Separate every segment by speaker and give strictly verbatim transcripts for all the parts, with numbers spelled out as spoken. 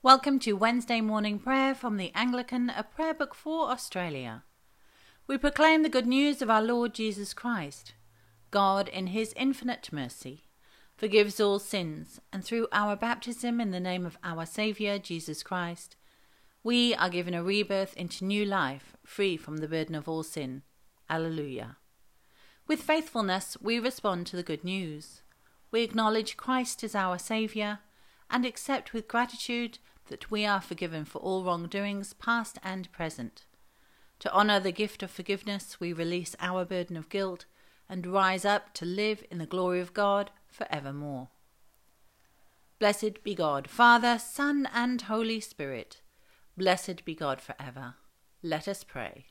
Speaker 1: Welcome to Wednesday morning prayer from the Anglican, a prayer book for Australia. We proclaim the good news of our Lord Jesus Christ. God, in his infinite mercy, forgives all sins, and through our baptism in the name of our Saviour, Jesus Christ, we are given a rebirth into new life, free from the burden of all sin. Alleluia. With faithfulness, we respond to the good news. We acknowledge Christ as our Saviour and accept with gratitude that we are forgiven for all wrongdoings, past and present. To honour the gift of forgiveness, we release our burden of guilt and rise up to live in the glory of God for evermore. Blessed be God, Father, Son, and Holy Spirit. Blessed be God forever. Let us pray.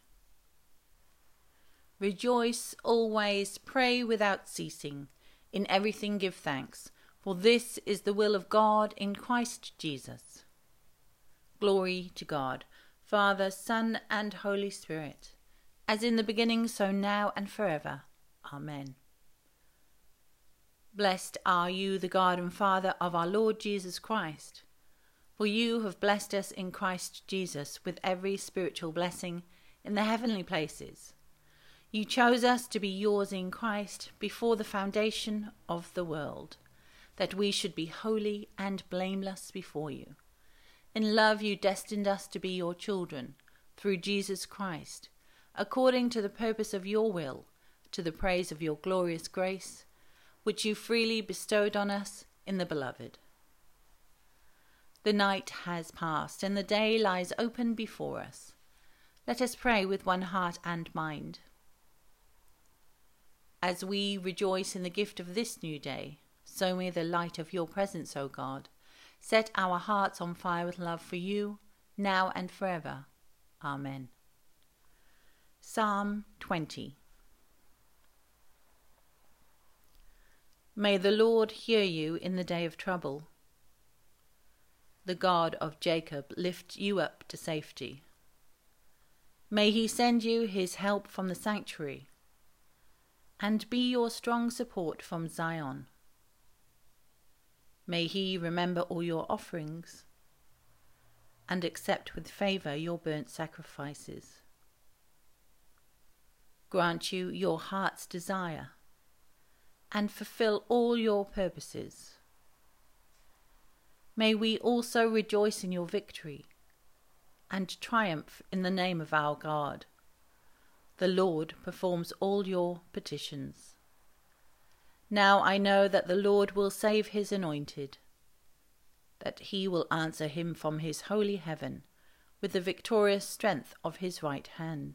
Speaker 1: Rejoice always, pray without ceasing. In everything give thanks, for this is the will of God in Christ Jesus. Glory to God, Father, Son, and Holy Spirit, as in the beginning, so now and forever. Amen. Blessed are you, the God and Father of our Lord Jesus Christ, for you have blessed us in Christ Jesus with every spiritual blessing in the heavenly places. You chose us to be yours in Christ before the foundation of the world, that we should be holy and blameless before you. In love you destined us to be your children, through Jesus Christ, according to the purpose of your will, to the praise of your glorious grace, which you freely bestowed on us in the Beloved. The night has passed, and the day lies open before us. Let us pray with one heart and mind. As we rejoice in the gift of this new day, so may the light of your presence, O God, set our hearts on fire with love for you, now and forever. Amen. Psalm twenty. May the Lord hear you in the day of trouble. The God of Jacob lift you up to safety. May he send you his help from the sanctuary, and be your strong support from Zion. May he remember all your offerings, and accept with favour your burnt sacrifices. Grant you your heart's desire, and fulfill all your purposes. May we also rejoice in your victory, and triumph in the name of our God. The Lord performs all your petitions. Now I know that the Lord will save his anointed, that he will answer him from his holy heaven with the victorious strength of his right hand.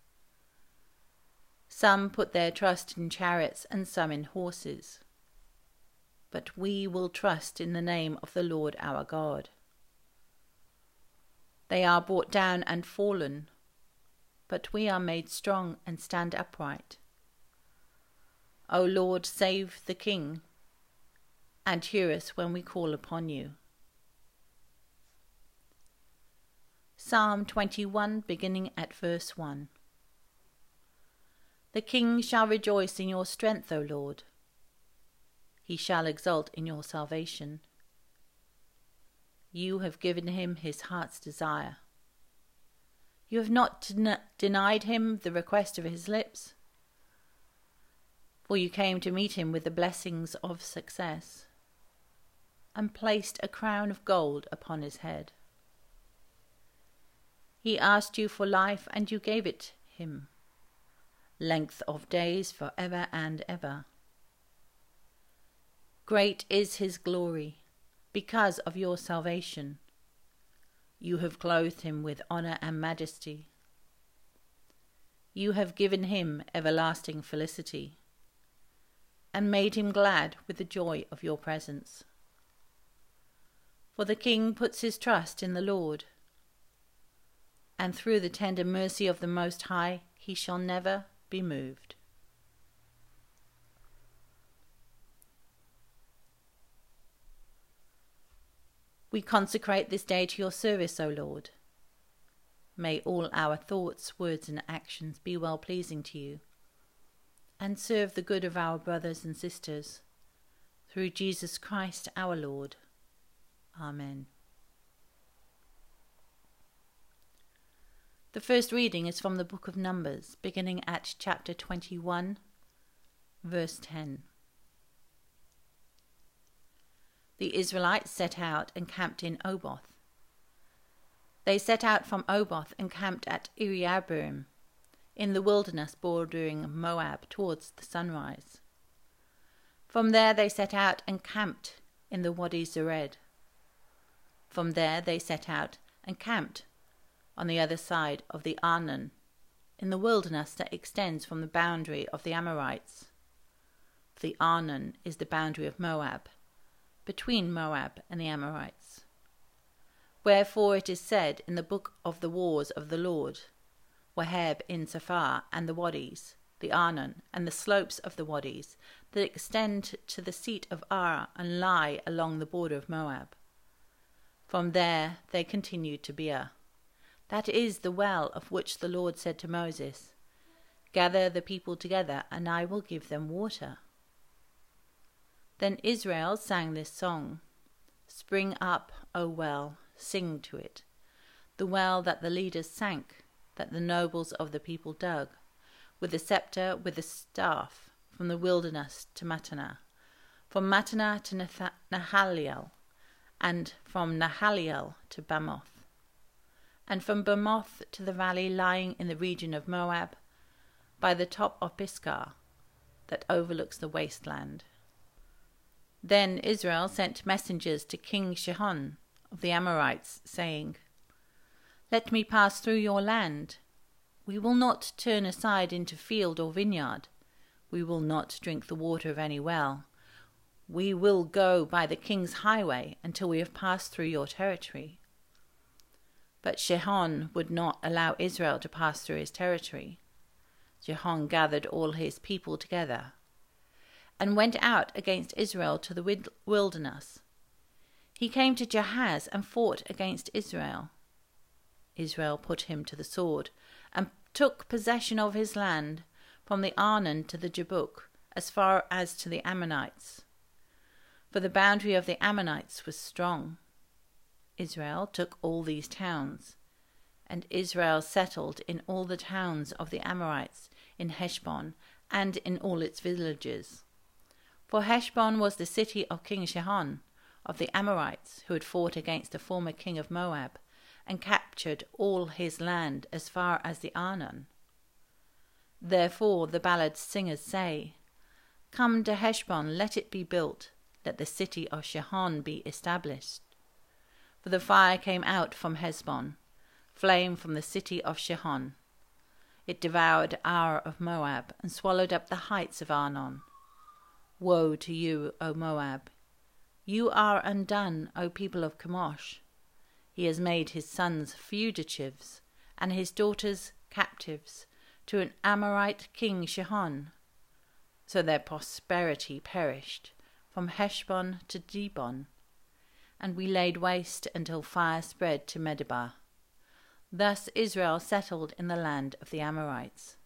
Speaker 1: Some put their trust in chariots and some in horses, but we will trust in the name of the Lord our God. They are brought down and fallen, but we are made strong and stand upright. O Lord, save the King, and hear us when we call upon you. Psalm twenty-one, beginning at verse one. The King shall rejoice in your strength, O Lord. He shall exult in your salvation. You have given him his heart's desire. You have not den- denied him the request of his lips, for you came to meet him with the blessings of success, and placed a crown of gold upon his head. He asked you for life, and you gave it him, length of days for ever and ever. Great is his glory, because of your salvation. You have clothed him with honour and majesty. You have given him everlasting felicity, and made him glad with the joy of your presence. For the King puts his trust in the Lord, and through the tender mercy of the Most High he shall never be moved. We consecrate this day to your service, O Lord. May all our thoughts, words, and actions be well-pleasing to you, and serve the good of our brothers and sisters, through Jesus Christ our Lord. Amen. The first reading is from the book of Numbers, beginning at chapter twenty-one, verse ten. The Israelites set out and camped in Oboth. They set out from Oboth and camped at Iriabarim, in the wilderness bordering Moab towards the sunrise. From there they set out and camped in the Wadi Zered. From there they set out and camped on the other side of the Arnon, in the wilderness that extends from the boundary of the Amorites. The Arnon is the boundary of Moab, between Moab and the Amorites. Wherefore it is said in the book of the wars of the Lord, Waheb in Saphar, and the Wadis, the Arnon, and the slopes of the Wadis, that extend to the seat of Ar and lie along the border of Moab. From there they continued to Beer. That is the well of which the Lord said to Moses, Gather the people together, and I will give them water. Then Israel sang this song, Spring up, O well, sing to it, the well that the leaders sank, that the nobles of the people dug, with the scepter, with the staff, from the wilderness to Mattanah, from Mattanah to Nath- Nahaliel, and from Nahaliel to Bamoth, and from Bamoth to the valley lying in the region of Moab, by the top of Pisgah, that overlooks the wasteland. Then Israel sent messengers to King Sihon of the Amorites, saying, Let me pass through your land. We will not turn aside into field or vineyard. We will not drink the water of any well. We will go by the king's highway until we have passed through your territory. But Sihon would not allow Israel to pass through his territory. Sihon gathered all his people together and went out against Israel to the wilderness. He came to Jahaz and fought against Israel. Israel put him to the sword and took possession of his land from the Arnon to the Jabbok, as far as to the Ammonites. For the boundary of the Ammonites was strong. Israel took all these towns, and Israel settled in all the towns of the Amorites, in Heshbon, and in all its villages. For Heshbon was the city of King Sihon, of the Amorites, who had fought against the former king of Moab, and captured all his land as far as the Arnon. Therefore the ballad singers say, Come to Heshbon, let it be built, let the city of Sihon be established. For the fire came out from Heshbon, flame from the city of Sihon. It devoured Ar of Moab, and swallowed up the heights of Arnon. Woe to you, O Moab! You are undone, O people of Chemosh. He has made his sons fugitives, and his daughters captives, to an Amorite king Sihon. So their prosperity perished, from Heshbon to Dibon, and we laid waste until fire spread to Medeba. Thus Israel settled in the land of the Amorites.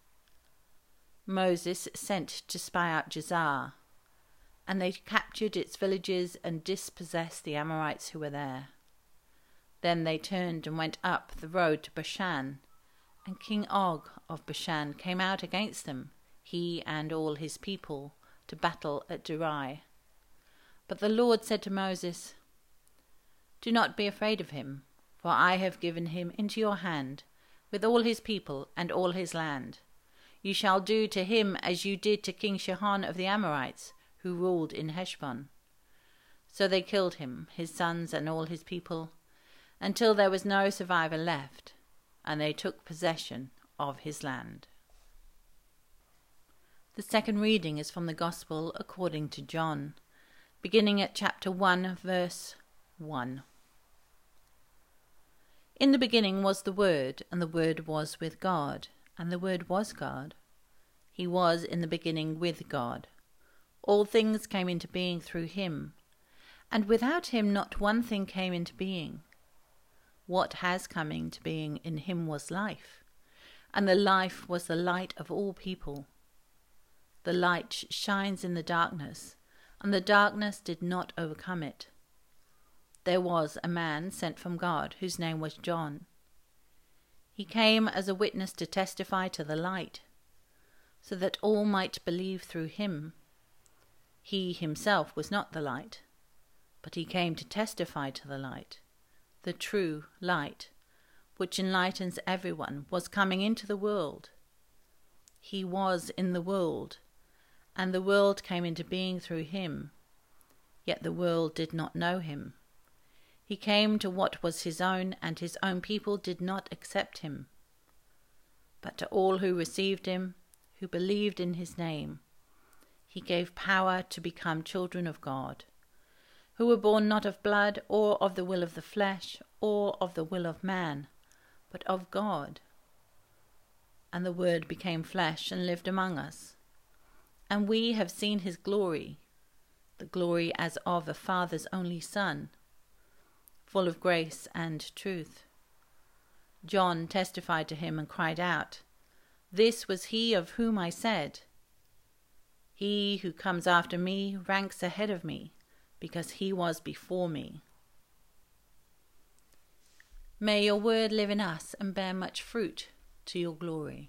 Speaker 1: Moses sent to spy out Jazer, and they captured its villages and dispossessed the Amorites who were there. Then they turned and went up the road to Bashan, and King Og of Bashan came out against them, he and all his people, to battle at Derai. But the Lord said to Moses, Do not be afraid of him, for I have given him into your hand, with all his people and all his land. You shall do to him as you did to King Sihon of the Amorites, who ruled in Heshbon. So they killed him, his sons and all his people, until there was no survivor left, and they took possession of his land. The second reading is from the Gospel according to John, beginning at chapter one, verse one. In the beginning was the Word, and the Word was with God, and the Word was God. He was in the beginning with God. All things came into being through him, and without him not one thing came into being. What has come into being in him was life, and the life was the light of all people. The light shines in the darkness, and the darkness did not overcome it. There was a man sent from God, whose name was John. He came as a witness to testify to the light, so that all might believe through him. He himself was not the light, but he came to testify to the light. The true light, which enlightens everyone, was coming into the world. He was in the world, and the world came into being through him, yet the world did not know him. He came to what was his own, and his own people did not accept him. But to all who received him, who believed in his name, he gave power to become children of God, who were born not of blood, or of the will of the flesh, or of the will of man, but of God. And the Word became flesh and lived among us. And we have seen his glory, the glory as of a Father's only Son, full of grace and truth. John testified to him and cried out, "This was he of whom I said, 'He who comes after me ranks ahead of me, because he was before me.'" May your word live in us and bear much fruit to your glory.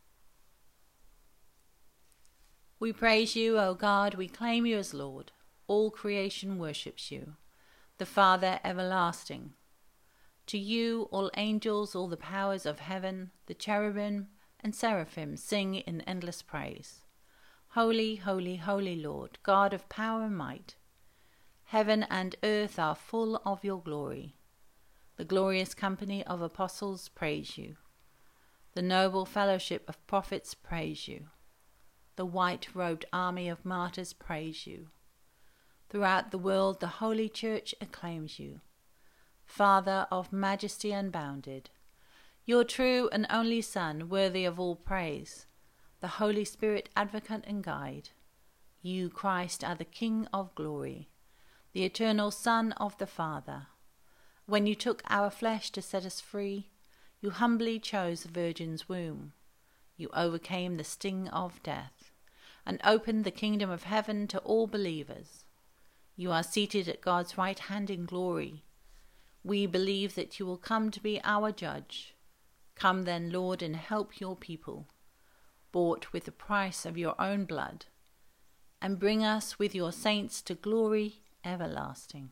Speaker 1: We praise you, O God, we claim you as Lord. All creation worships you, the Father everlasting. To you all angels, all the powers of heaven, the cherubim and seraphim sing in endless praise. Holy, holy, holy Lord, God of power and might. Heaven and earth are full of your glory. The glorious company of apostles praise you. The noble fellowship of prophets praise you. The white-robed army of martyrs praise you. Throughout the world the Holy Church acclaims you. Father of majesty unbounded, your true and only Son, worthy of all praise, the Holy Spirit, advocate and guide. You, Christ, are the King of glory, the eternal Son of the Father. When you took our flesh to set us free, you humbly chose the Virgin's womb. You overcame the sting of death and opened the kingdom of heaven to all believers. You are seated at God's right hand in glory. We believe that you will come to be our judge. Come then, Lord, and help your people, bought with the price of your own blood, and bring us with your saints to glory everlasting.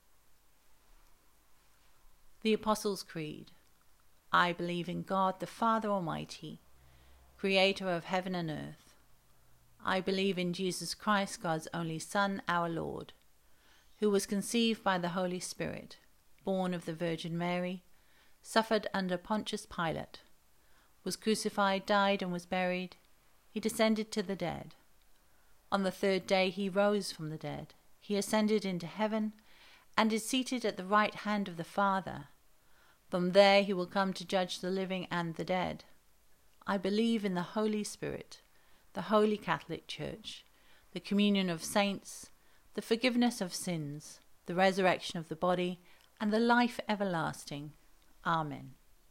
Speaker 1: The Apostles' Creed. I believe in God, the Father Almighty, creator of heaven and earth. I believe in Jesus Christ, God's only Son, our Lord, who was conceived by the Holy Spirit, born of the Virgin Mary, suffered under Pontius Pilate, was crucified, died, and was buried. He descended to the dead. On the third day he rose from the dead. He ascended into heaven and is seated at the right hand of the Father. From there he will come to judge the living and the dead. I believe in the Holy Spirit, the Holy Catholic Church, the communion of saints, the forgiveness of sins, the resurrection of the body, and the life everlasting. Amen.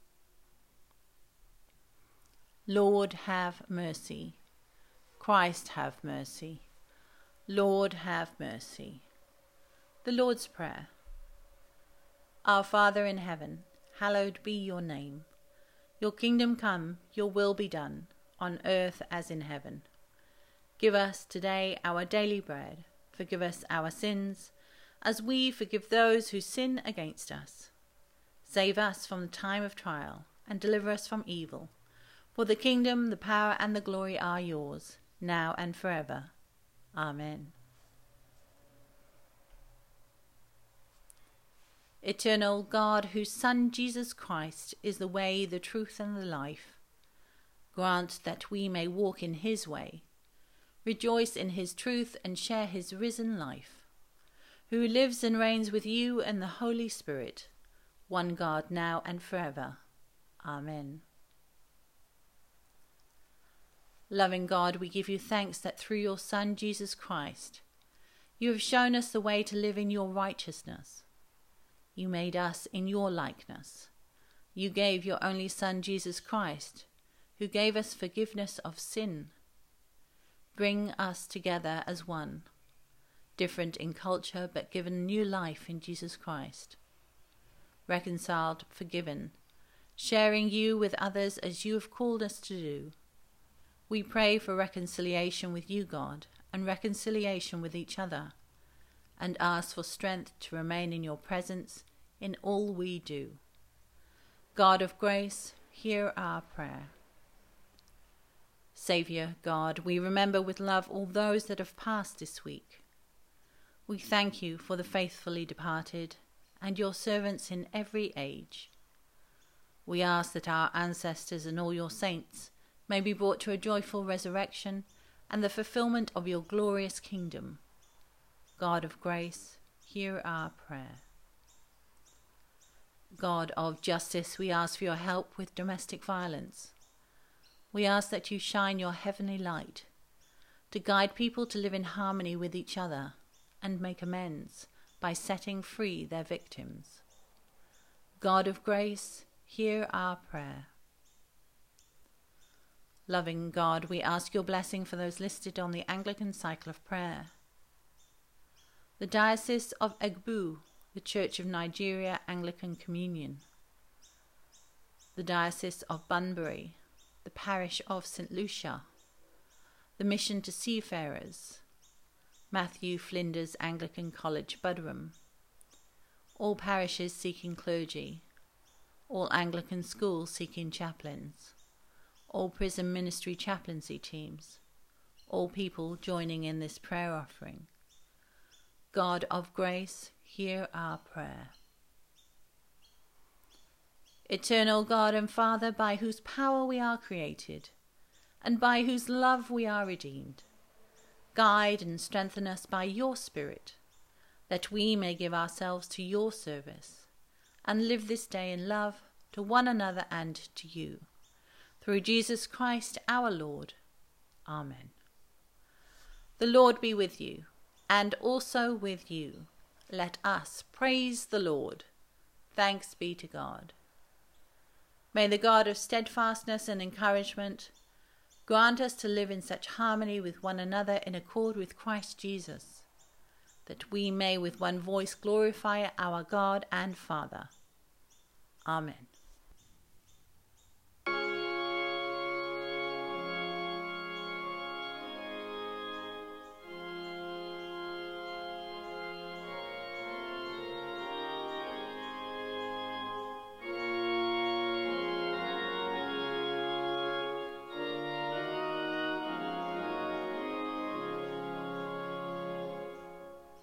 Speaker 1: Lord, have mercy. Christ, have mercy. Lord, have mercy. The Lord's Prayer. Our Father in heaven, hallowed be your name. Your kingdom come, your will be done, on earth as in heaven. Give us today our daily bread. Forgive us our sins, as we forgive those who sin against us. Save us from the time of trial, and deliver us from evil. For the kingdom, the power, and the glory are yours, now and forever. Amen. Eternal God, whose Son Jesus Christ is the way, the truth, and the life, grant that we may walk in his way, rejoice in his truth, and share his risen life, who lives and reigns with you and the Holy Spirit, one God, now and forever. Amen. Loving God, we give you thanks that through your Son, Jesus Christ, you have shown us the way to live in your righteousness. You made us in your likeness. You gave your only Son, Jesus Christ, who gave us forgiveness of sin. Bring us together as one, different in culture but given new life in Jesus Christ. Reconciled, forgiven, sharing you with others as you have called us to do. We pray for reconciliation with you, God, and reconciliation with each other, and ask for strength to remain in your presence in all we do. God of grace, hear our prayer. Saviour God, we remember with love all those that have passed this week. We thank you for the faithfully departed and your servants in every age. We ask that our ancestors and all your saints may be brought to a joyful resurrection and the fulfillment of your glorious kingdom. God of grace, hear our prayer. God of justice, we ask for your help with domestic violence. We ask that you shine your heavenly light to guide people to live in harmony with each other and make amends by setting free their victims. God of grace, hear our prayer. Loving God, we ask your blessing for those listed on the Anglican Cycle of Prayer. The Diocese of Egbu, the Church of Nigeria Anglican Communion. The Diocese of Bunbury, the Parish of Saint Lucia. The Mission to Seafarers. Matthew Flinders Anglican College, Budrum. All parishes seeking clergy. All Anglican schools seeking chaplains. All prison ministry chaplaincy teams. All people joining in this prayer offering. God of grace, hear our prayer. Eternal God and Father, by whose power we are created, and by whose love we are redeemed, guide and strengthen us by your Spirit, that we may give ourselves to your service, and live this day in love to one another and to you. Through Jesus Christ our Lord. Amen. The Lord be with you, and also with you. Let us praise the Lord. Thanks be to God. May the God of steadfastness and encouragement grant us to live in such harmony with one another in accord with Christ Jesus, that we may with one voice glorify our God and Father. Amen.